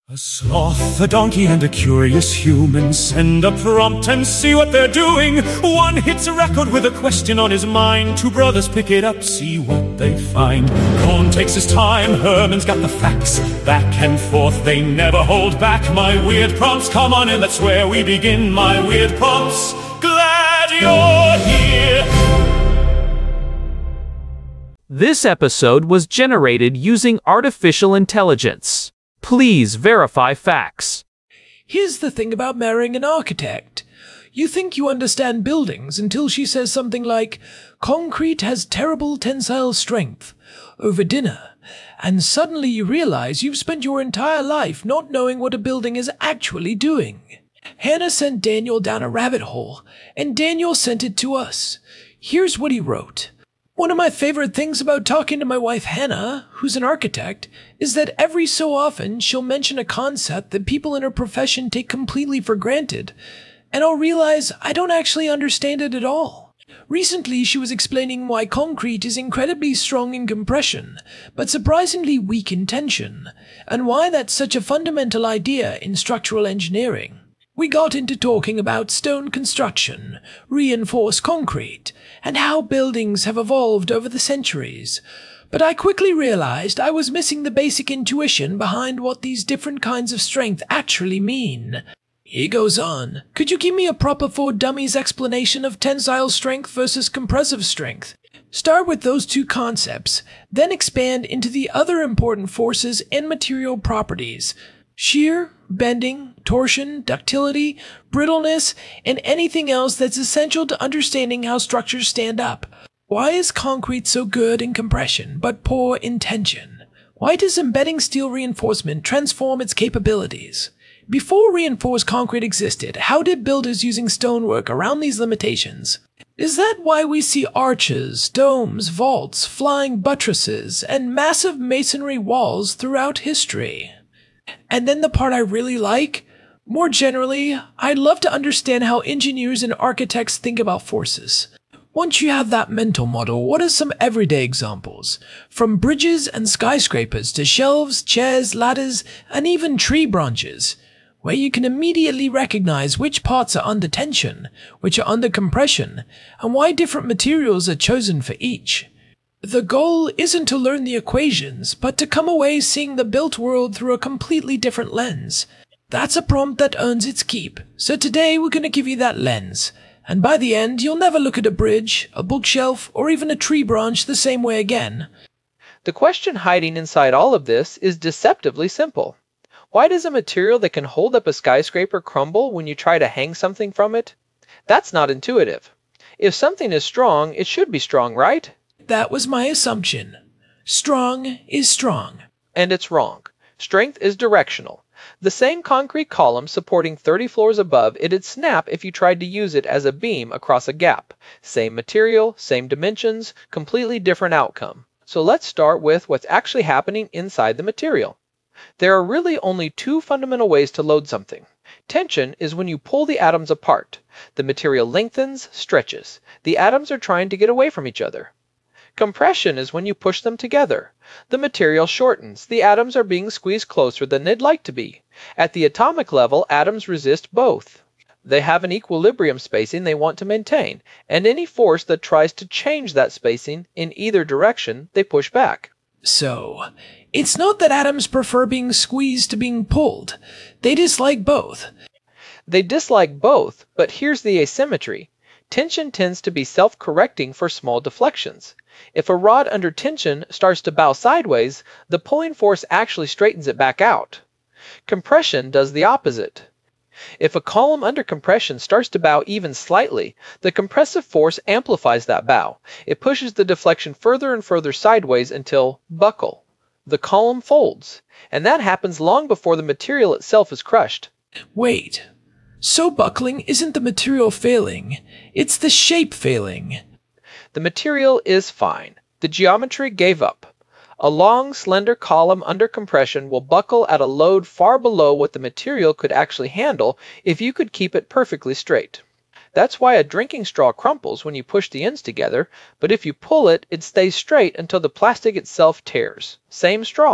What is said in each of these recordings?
A sloth, a donkey, and a curious human send a prompt and see what they're doing. One hits a record with a question on his mind. Two brothers pick it up, see what they find. Cohn takes his time, Herman's got the facts. Back and forth, they never hold back. My weird prompts, come on in, that's where we begin. My weird prompts, glad you're here. This episode was generated using artificial intelligence. Please verify facts. Here's the thing about marrying an architect. You think you understand buildings until she says something like, "Concrete has terrible tensile strength," over dinner, and suddenly you realize you've spent your entire life not knowing what a building is actually doing. Hannah sent Daniel down a rabbit hole, and Daniel sent it to us. Here's what he wrote. One of my favorite things about talking to my wife Hannah, who's an architect, is that every so often she'll mention a concept that people in her profession take completely for granted, and I'll realize I don't actually understand it at all. Recently, she was explaining why concrete is incredibly strong in compression, but surprisingly weak in tension, and why that's such a fundamental idea in structural engineering. We got into talking about stone construction, reinforced concrete, and how buildings have evolved over the centuries. But I quickly realized I was missing the basic intuition behind what these different kinds of strength actually mean. He goes on, could you give me a proper for dummies explanation of tensile strength versus compressive strength? Start with those two concepts, then expand into the other important forces and material properties. Shear, bending, torsion, ductility, brittleness, and anything else that's essential to understanding how structures stand up. Why is concrete so good in compression, but poor in tension? Why does embedding steel reinforcement transform its capabilities? Before reinforced concrete existed, how did builders using stonework around these limitations? Is that why we see arches, domes, vaults, flying buttresses, and massive masonry walls throughout history? And then the part I really like, more generally, I'd love to understand how engineers and architects think about forces. Once you have that mental model, what are some everyday examples? From bridges and skyscrapers to shelves, chairs, ladders, and even tree branches, where you can immediately recognize which parts are under tension, which are under compression, and why different materials are chosen for each. The goal isn't to learn the equations, but to come away seeing the built world through a completely different lens. That's a prompt that earns its keep, so today we're going to give you that lens. And by the end, you'll never look at a bridge, a bookshelf, or even a tree branch the same way again. The question hiding inside all of this is deceptively simple. Why does a material that can hold up a skyscraper crumble when you try to hang something from it? That's not intuitive. If something is strong, it should be strong, right? That was my assumption. Strong is strong. And it's wrong. Strength is directional. The same concrete column supporting 30 floors above, it'd snap if you tried to use it as a beam across a gap. Same material, same dimensions, completely different outcome. So let's start with what's actually happening inside the material. There are really only two fundamental ways to load something. Tension is when you pull the atoms apart. The material lengthens, stretches. The atoms are trying to get away from each other. Compression is when you push them together. The material shortens. The atoms are being squeezed closer than they'd like to be. At the atomic level, atoms resist both. They have an equilibrium spacing they want to maintain, and any force that tries to change that spacing in either direction, they push back. So, it's not that atoms prefer being squeezed to being pulled. They dislike both. They dislike both, but here's the asymmetry. Tension tends to be self-correcting for small deflections. If a rod under tension starts to bow sideways, the pulling force actually straightens it back out. Compression does the opposite. If a column under compression starts to bow even slightly, the compressive force amplifies that bow. It pushes the deflection further and further sideways until buckle. The column folds, and that happens long before the material itself is crushed. Wait. So buckling isn't the material failing, it's the shape failing. The material is fine. The geometry gave up. A long, slender column under compression will buckle at a load far below what the material could actually handle if you could keep it perfectly straight. That's why a drinking straw crumples when you push the ends together, but if you pull it, it stays straight until the plastic itself tears. Same straw.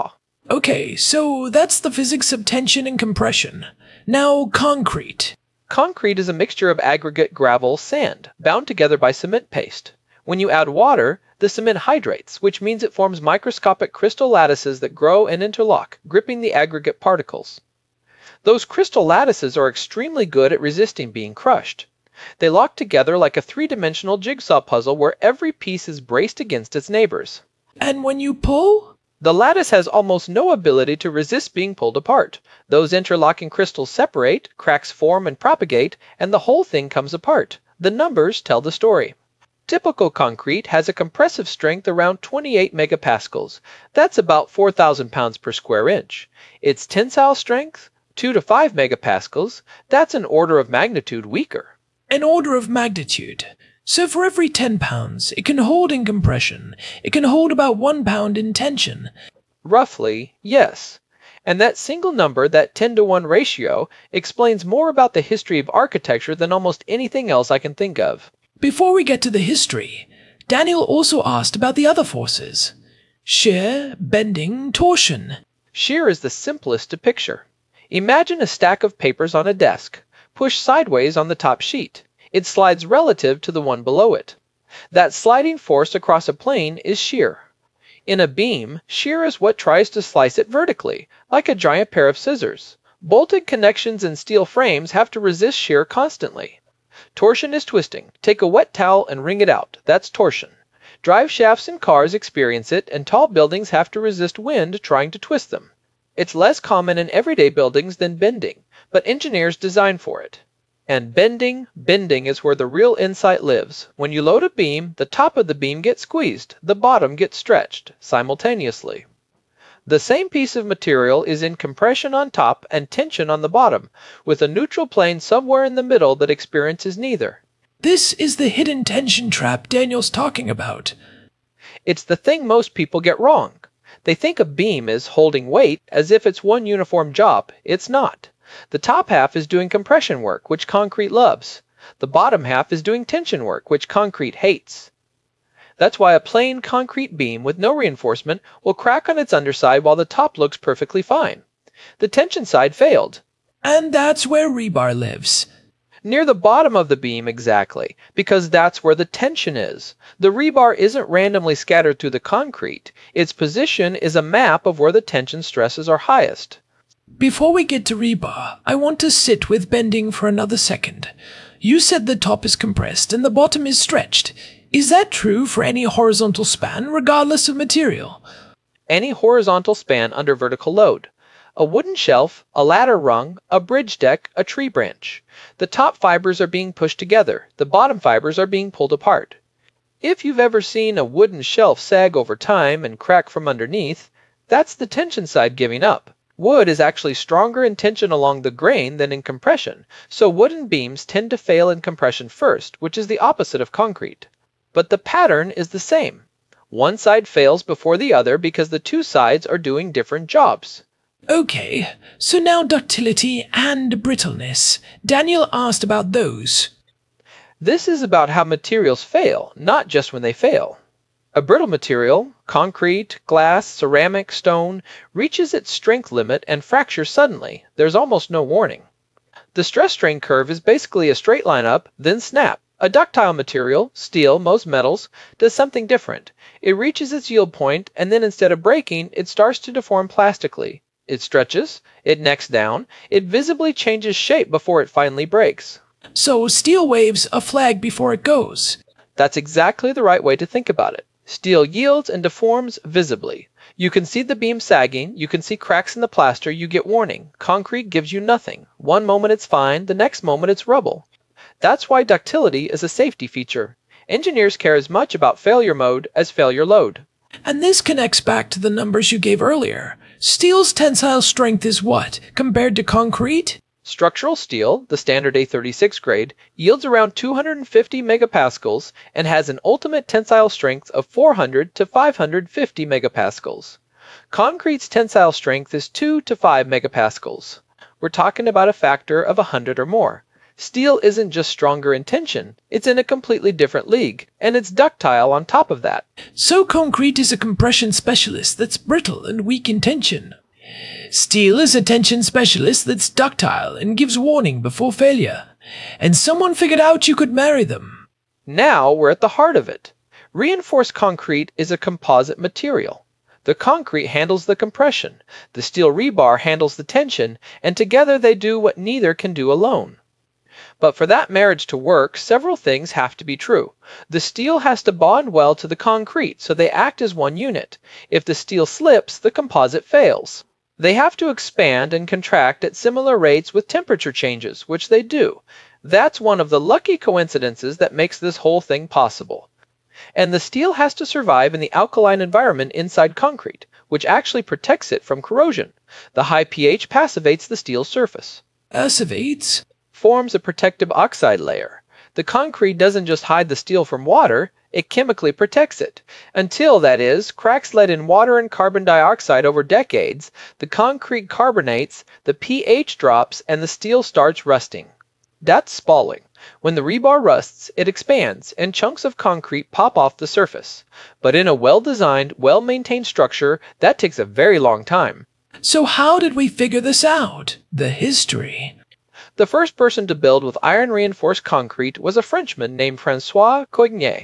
Okay, so that's the physics of tension and compression. Now, concrete. Concrete is a mixture of aggregate, gravel, sand, bound together by cement paste. When you add water, the cement hydrates, which means it forms microscopic crystal lattices that grow and interlock, gripping the aggregate particles. Those crystal lattices are extremely good at resisting being crushed. They lock together like a three-dimensional jigsaw puzzle where every piece is braced against its neighbors. And when you pull? The lattice has almost no ability to resist being pulled apart. Those interlocking crystals separate, cracks form and propagate, and the whole thing comes apart. The numbers tell the story. Typical concrete has a compressive strength around 28 megapascals. That's about 4,000 pounds per square inch. Its tensile strength, 2 to 5 megapascals. That's an order of magnitude weaker. An order of magnitude. So for every 10 pounds it can hold in compression, it can hold about 1 pound in tension. Roughly, yes. And that single number, that 10-to-1 ratio, explains more about the history of architecture than almost anything else I can think of. Before we get to the history, Daniel also asked about the other forces. Shear, bending, torsion. Shear is the simplest to picture. Imagine a stack of papers on a desk. Push sideways on the top sheet. It slides relative to the one below it. That sliding force across a plane is shear. In a beam, shear is what tries to slice it vertically, like a giant pair of scissors. Bolted connections in steel frames have to resist shear constantly. Torsion is twisting. Take a wet towel and wring it out. That's torsion. Drive shafts in cars experience it, and tall buildings have to resist wind trying to twist them. It's less common in everyday buildings than bending, but engineers design for it. And bending is where the real insight lives. When you load a beam, the top of the beam gets squeezed, the bottom gets stretched, simultaneously. The same piece of material is in compression on top and tension on the bottom, with a neutral plane somewhere in the middle that experiences neither. This is the hidden tension trap Daniel's talking about. It's the thing most people get wrong. They think a beam is holding weight as if it's one uniform job. It's not. The top half is doing compression work, which concrete loves. The bottom half is doing tension work, which concrete hates. That's why a plain concrete beam with no reinforcement will crack on its underside while the top looks perfectly fine. The tension side failed. And that's where rebar lives. Near the bottom of the beam, exactly, because that's where the tension is. The rebar isn't randomly scattered through the concrete. Its position is a map of where the tension stresses are highest. Before we get to rebar, I want to sit with bending for another second. You said the top is compressed and the bottom is stretched. Is that true for any horizontal span, regardless of material? Any horizontal span under vertical load. A wooden shelf, a ladder rung, a bridge deck, a tree branch. The top fibers are being pushed together. The bottom fibers are being pulled apart. If you've ever seen a wooden shelf sag over time and crack from underneath, that's the tension side giving up. Wood is actually stronger in tension along the grain than in compression, so wooden beams tend to fail in compression first, which is the opposite of concrete. But the pattern is the same. One side fails before the other because the two sides are doing different jobs. Okay, so now ductility and brittleness. Daniel asked about those. This is about how materials fail, not just when they fail. A brittle material, concrete, glass, ceramic, stone, reaches its strength limit and fractures suddenly. There's almost no warning. The stress-strain curve is basically a straight line up, then snap. A ductile material, steel, most metals, does something different. It reaches its yield point, and then instead of breaking, it starts to deform plastically. It stretches, it necks down, it visibly changes shape before it finally breaks. So steel waves a flag before it goes. That's exactly the right way to think about it. Steel yields and deforms visibly. You can see the beam sagging, you can see cracks in the plaster, you get warning. Concrete gives you nothing. One moment it's fine, the next moment it's rubble. That's why ductility is a safety feature. Engineers care as much about failure mode as failure load. And this connects back to the numbers you gave earlier. Steel's tensile strength is what, compared to concrete? Structural steel, the standard A36 grade, yields around 250 megapascals and has an ultimate tensile strength of 400 to 550 megapascals. Concrete's tensile strength is 2 to 5 megapascals. We're talking about a factor of 100 or more. Steel isn't just stronger in tension, it's in a completely different league, and it's ductile on top of that. So concrete is a compression specialist that's brittle and weak in tension. Steel is a tension specialist that's ductile and gives warning before failure. And someone figured out you could marry them. Now we're at the heart of it. Reinforced concrete is a composite material. The concrete handles the compression, the steel rebar handles the tension, and together they do what neither can do alone. But for that marriage to work, several things have to be true. The steel has to bond well to the concrete, so they act as one unit. If the steel slips, the composite fails. They have to expand and contract at similar rates with temperature changes, which they do. That's one of the lucky coincidences that makes this whole thing possible. And the steel has to survive in the alkaline environment inside concrete, which actually protects it from corrosion. The high pH passivates the steel surface. Passivates? Forms a protective oxide layer. The concrete doesn't just hide the steel from water, it chemically protects it. Until, that is, cracks let in water and carbon dioxide over decades, the concrete carbonates, the pH drops, and the steel starts rusting. That's spalling. When the rebar rusts, it expands, and chunks of concrete pop off the surface. But in a well-designed, well-maintained structure, that takes a very long time. So how did we figure this out? The history. The first person to build with iron-reinforced concrete was a Frenchman named François Coignet.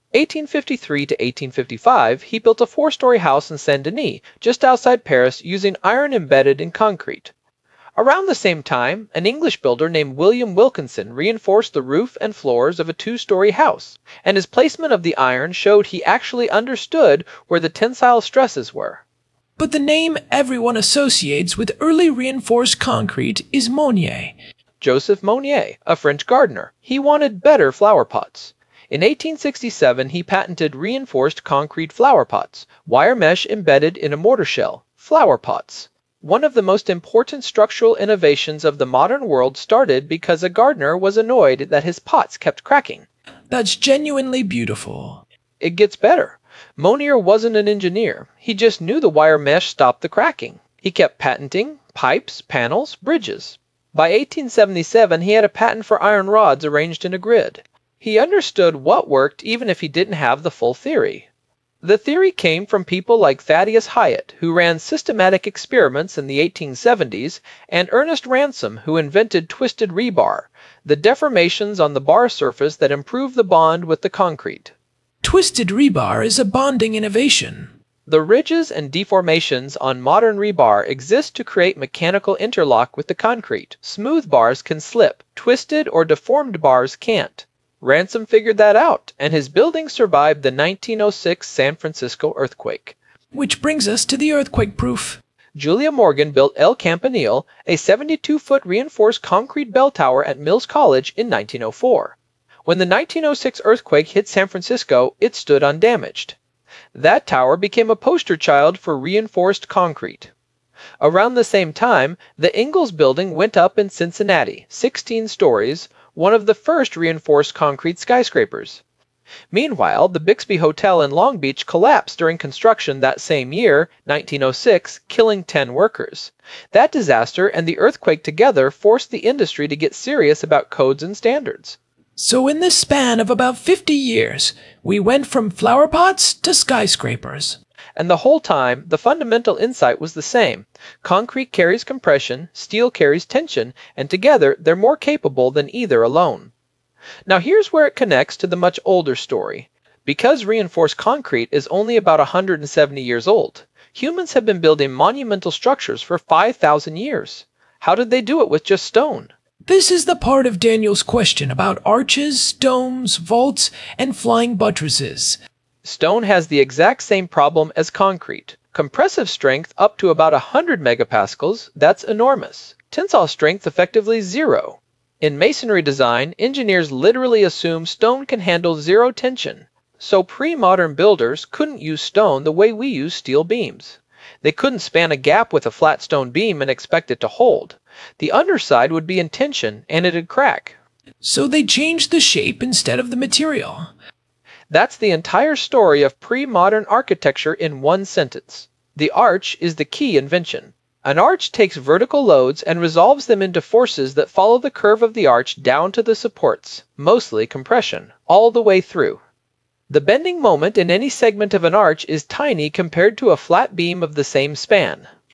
1853 to 1855, he built a 4-story house in Saint-Denis, just outside Paris, using iron embedded in concrete. Around the same time, an English builder named William Wilkinson reinforced the roof and floors of a 2-story house, and his placement of the iron showed he actually understood where the tensile stresses were. But the name everyone associates with early reinforced concrete is Monnier. Joseph Monnier, a French gardener. He wanted better flower pots. In 1867, he patented reinforced concrete flower pots, wire mesh embedded in a mortar shell, flower pots. One of the most important structural innovations of the modern world started because a gardener was annoyed that his pots kept cracking. That's genuinely beautiful. It gets better. Monnier wasn't an engineer. He just knew the wire mesh stopped the cracking. He kept patenting pipes, panels, bridges. By 1877, he had a patent for iron rods arranged in a grid. He understood what worked even if he didn't have the full theory. The theory came from people like Thaddeus Hyatt, who ran systematic experiments in the 1870s, and Ernest Ransome, who invented twisted rebar, the deformations on the bar surface that improve the bond with the concrete. Twisted rebar is a bonding innovation. The ridges and deformations on modern rebar exist to create mechanical interlock with the concrete. Smooth bars can slip, twisted or deformed bars can't. Ransome figured that out, and his building survived the 1906 San Francisco earthquake. Which brings us to the earthquake proof. Julia Morgan built El Campanile, a 72-foot reinforced concrete bell tower at Mills College in 1904. When the 1906 earthquake hit San Francisco, it stood undamaged. That tower became a poster child for reinforced concrete. Around the same time, the Ingalls Building went up in Cincinnati, 16 stories, one of the first reinforced concrete skyscrapers. Meanwhile, the Bixby Hotel in Long Beach collapsed during construction that same year, 1906, killing 10 workers. That disaster and the earthquake together forced the industry to get serious about codes and standards. So in this span of about 50 years, we went from flower pots to skyscrapers. And the whole time, the fundamental insight was the same. Concrete carries compression, steel carries tension, and together they're more capable than either alone. Now here's where it connects to the much older story. Because reinforced concrete is only about 170 years old, humans have been building monumental structures for 5,000 years. How did they do it with just stone? This is the part of Daniel's question about arches, domes, vaults, and flying buttresses. Stone has the exact same problem as concrete. Compressive strength up to about 100 megapascals, that's enormous. Tensile strength effectively 0. In masonry design, engineers literally assume stone can handle 0 tension. So pre-modern builders couldn't use stone the way we use steel beams. They couldn't span a gap with a flat stone beam and expect it to hold. The underside would be in tension and it'd crack. So they changed the shape instead of the material. That's the entire story of pre-modern architecture in one sentence. The arch is the key invention. An arch takes vertical loads and resolves them into forces that follow the curve of the arch down to the supports, mostly compression, all the way through. The bending moment in any segment of an arch is tiny compared to a flat beam of the same span.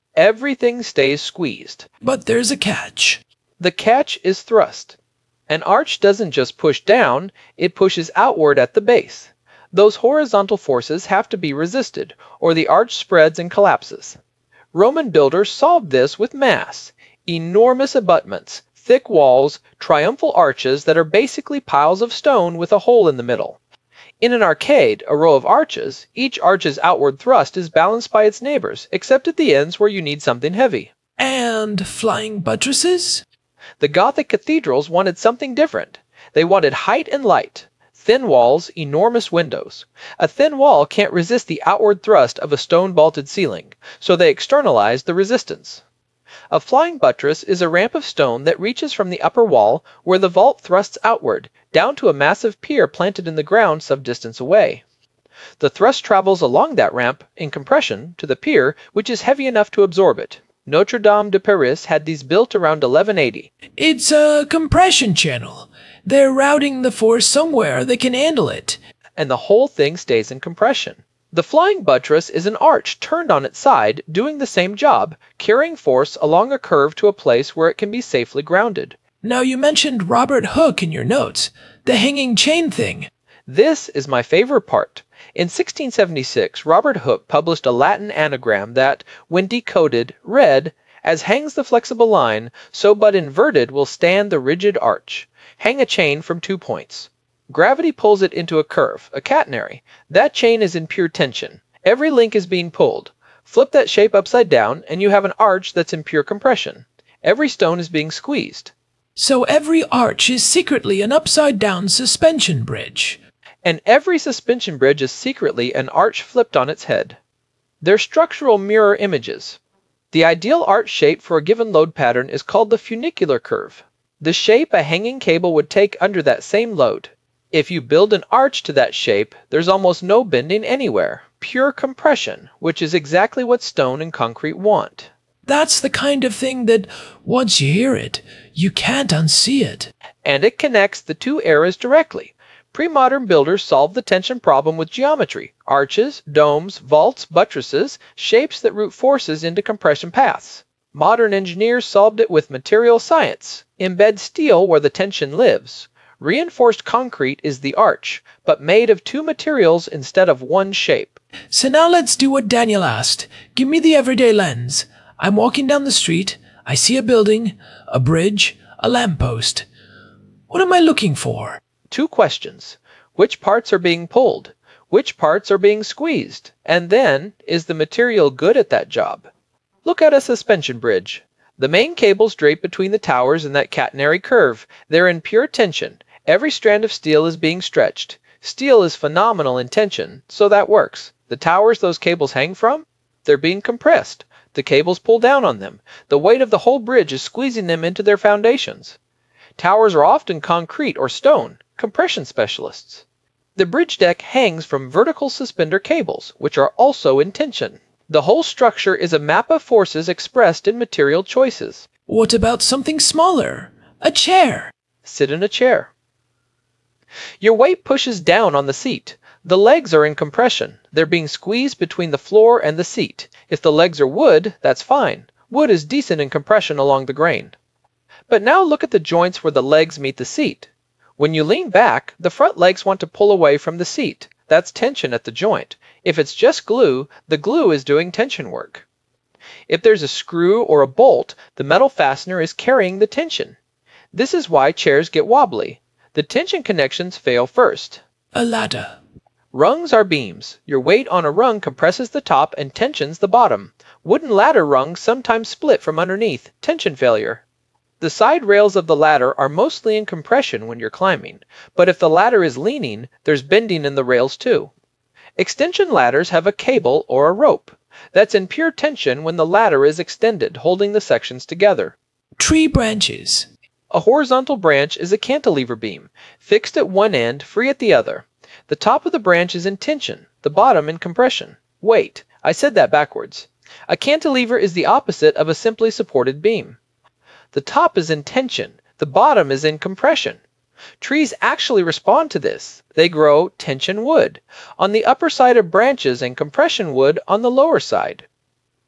Everything stays squeezed. But there's a catch. The catch is thrust. An arch doesn't just push down, it pushes outward at the base. Those horizontal forces have to be resisted, or the arch spreads and collapses. Roman builders solved this with mass, enormous abutments, thick walls, triumphal arches that are basically piles of stone with a hole in the middle. In an arcade, a row of arches, each arch's outward thrust is balanced by its neighbors, except at the ends where you need something heavy. And flying buttresses? The Gothic cathedrals wanted something different. They wanted height and light. Thin walls, enormous windows. A thin wall can't resist the outward thrust of a stone-vaulted ceiling, so they externalized the resistance. A flying buttress is a ramp of stone that reaches from the upper wall, where the vault thrusts outward, down to a massive pier planted in the ground some distance away. The thrust travels along that ramp, in compression, to the pier, which is heavy enough to absorb it. Notre Dame de Paris had these built around 1180. It's a compression channel. They're routing the force somewhere that can handle it. And the whole thing stays in compression. The flying buttress is an arch turned on its side, doing the same job, carrying force along a curve to a place where it can be safely grounded. Now you mentioned Robert Hooke in your notes, the hanging chain thing. This is my favorite part. In 1676, Robert Hooke published a Latin anagram that, when decoded, read, "As hangs the flexible line, so but inverted will stand the rigid arch. Hang a chain from 2 points. Gravity pulls it into a curve, a catenary. That chain is in pure tension. Every link is being pulled. Flip that shape upside down, and you have an arch that's in pure compression. Every stone is being squeezed." So every arch is secretly an upside-down suspension bridge. And every suspension bridge is secretly an arch flipped on its head. They're structural mirror images. The ideal arch shape for a given load pattern is called the funicular curve, the shape a hanging cable would take under that same load. If you build an arch to that shape, there's almost no bending anywhere, pure compression, which is exactly what stone and concrete want. That's the kind of thing that, once you hear it, you can't unsee it. And it connects the two eras directly. Pre-modern builders solved the tension problem with geometry, arches, domes, vaults, buttresses, shapes that route forces into compression paths. Modern engineers solved it with material science, embed steel where the tension lives. Reinforced concrete is the arch, but made of two materials instead of one shape. So now let's do what Daniel asked. Give me the everyday lens. I'm walking down the street. I see a building, a bridge, a lamppost. What am I looking for? 2 questions. Which parts are being pulled? Which parts are being squeezed? And then, is the material good at that job? Look at a suspension bridge. The main cables drape between the towers in that catenary curve. They're in pure tension. Every strand of steel is being stretched. Steel is phenomenal in tension, so that works. The towers those cables hang from? They're being compressed. The cables pull down on them. The weight of the whole bridge is squeezing them into their foundations. Towers are often concrete or stone, compression specialists. The bridge deck hangs from vertical suspender cables, which are also in tension. The whole structure is a map of forces expressed in material choices. What about something smaller? A chair. Sit in a chair. Your weight pushes down on the seat. The legs are in compression. They're being squeezed between the floor and the seat. If the legs are wood, that's fine. Wood is decent in compression along the grain. But now look at the joints where the legs meet the seat. When you lean back, the front legs want to pull away from the seat. That's tension at the joint. If it's just glue, the glue is doing tension work. If there's a screw or a bolt, the metal fastener is carrying the tension. This is why chairs get wobbly. The tension connections fail first. A ladder. Rungs are beams. Your weight on a rung compresses the top and tensions the bottom. Wooden ladder rungs sometimes split from underneath. Tension failure. The side rails of the ladder are mostly in compression when you're climbing, but if the ladder is leaning, there's bending in the rails too. Extension ladders have a cable or a rope. That's in pure tension when the ladder is extended, holding the sections together. Tree branches. A horizontal branch is a cantilever beam, fixed at one end, free at the other. The top of the branch is in tension, the bottom in compression. Wait, I said that backwards. A cantilever is the opposite of a simply supported beam. The top is in tension, the bottom is in compression. Trees actually respond to this. They grow tension wood on the upper side of branches and compression wood on the lower side.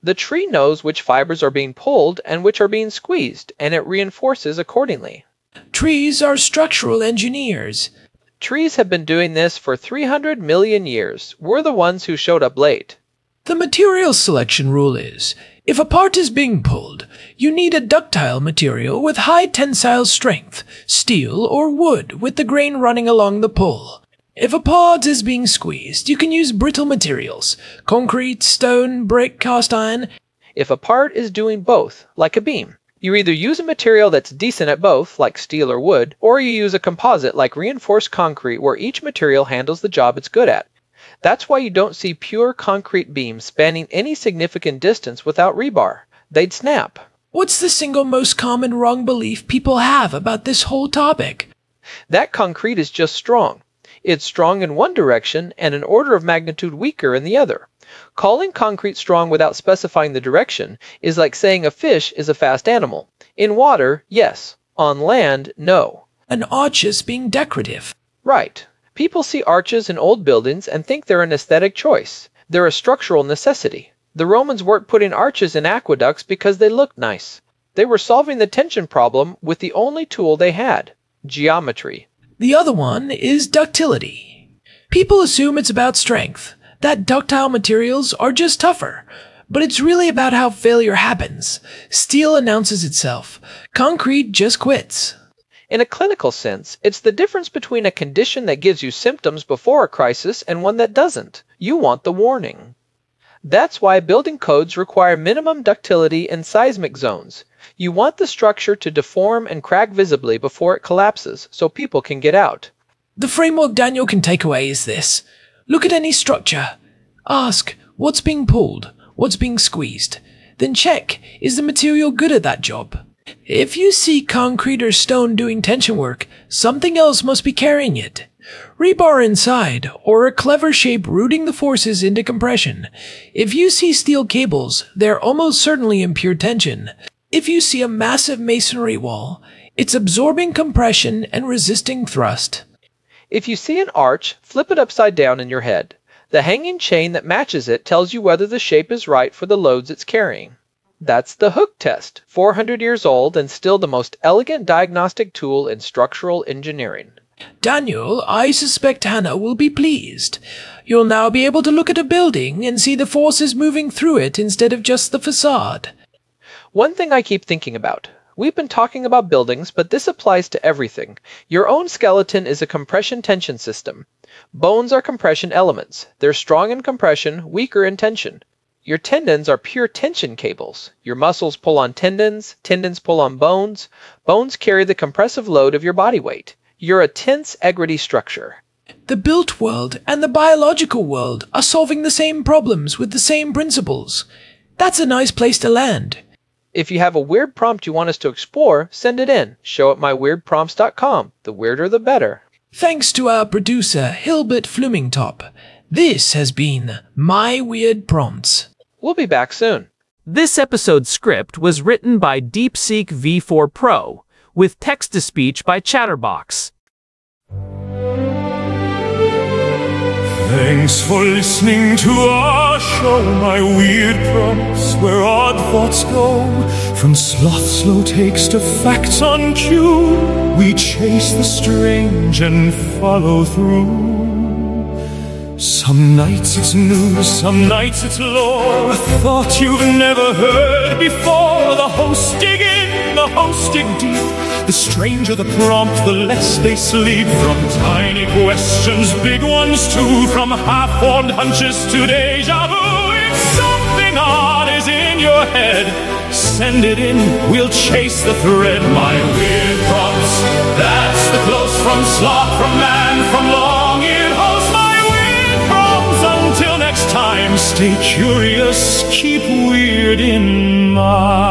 The tree knows which fibers are being pulled and which are being squeezed, and it reinforces accordingly. Trees are structural engineers. Trees have been doing this for 300 million years. We're the ones who showed up late. The material selection rule is, if a part is being pulled, you need a ductile material with high tensile strength, steel or wood with the grain running along the pull. If a part is being squeezed, you can use brittle materials, concrete, stone, brick, cast iron. If a part is doing both, like a beam, you either use a material that's decent at both, like steel or wood, or you use a composite like reinforced concrete where each material handles the job it's good at. That's why you don't see pure concrete beams spanning any significant distance without rebar. They'd snap. What's the single most common wrong belief people have about this whole topic? That concrete is just strong. It's strong in one direction and an order of magnitude weaker in the other. Calling concrete strong without specifying the direction is like saying a fish is a fast animal. In water, yes. On land, no. An arch is being decorative. Right. People see arches in old buildings and think they're an aesthetic choice. They're a structural necessity. The Romans weren't putting arches in aqueducts because they looked nice. They were solving the tension problem with the only tool they had, geometry. The other one is ductility. People assume it's about strength, that ductile materials are just tougher. But it's really about how failure happens. Steel announces itself. Concrete just quits. In a clinical sense, it's the difference between a condition that gives you symptoms before a crisis and one that doesn't. You want the warning. That's why building codes require minimum ductility in seismic zones. You want the structure to deform and crack visibly before it collapses so people can get out. The framework Daniel can take away is this. Look at any structure. Ask, what's being pulled? What's being squeezed? Then check, is the material good at that job? If you see concrete or stone doing tension work, something else must be carrying it. Rebar inside, or a clever shape rooting the forces into compression. If you see steel cables, they're almost certainly in pure tension. If you see a massive masonry wall, it's absorbing compression and resisting thrust. If you see an arch, flip it upside down in your head. The hanging chain that matches it tells you whether the shape is right for the loads it's carrying. That's the Hooke test, 400 years old and still the most elegant diagnostic tool in structural engineering. Daniel, I suspect Hannah will be pleased. You'll now be able to look at a building and see the forces moving through it instead of just the facade. One thing I keep thinking about. We've been talking about buildings, but this applies to everything. Your own skeleton is a compression tension system. Bones are compression elements. They're strong in compression, weaker in tension. Your tendons are pure tension cables. Your muscles pull on tendons, tendons pull on bones. Bones carry the compressive load of your body weight. You're a tense egrity structure. The built world and the biological world are solving the same problems with the same principles. That's a nice place to land. If you have a weird prompt you want us to explore, send it in. Show at myweirdprompts.com. The weirder the better. Thanks to our producer, Hilbert Flumingtop. This has been My Weird Prompts. We'll be back soon. This episode's script was written by DeepSeek V4 Pro, with text-to-speech by Chatterbox. Thanks for listening to our show, My Weird Prompts, where odd thoughts go. From sloth slow takes to facts on cue, we chase the strange and follow through. Some nights it's news, some nights it's lore, a thought you've never heard before. The hosts dig in, the hosts dig deep. The stranger the prompt, the less they sleep. From tiny questions, big ones too. From half-formed hunches to deja vu. If something odd is in your head, send it in, we'll chase the thread. My Weird Prompts, that's the close from sloth, from man, from long-eared host. My Weird Prompts, until next time, stay curious, keep weird in mind.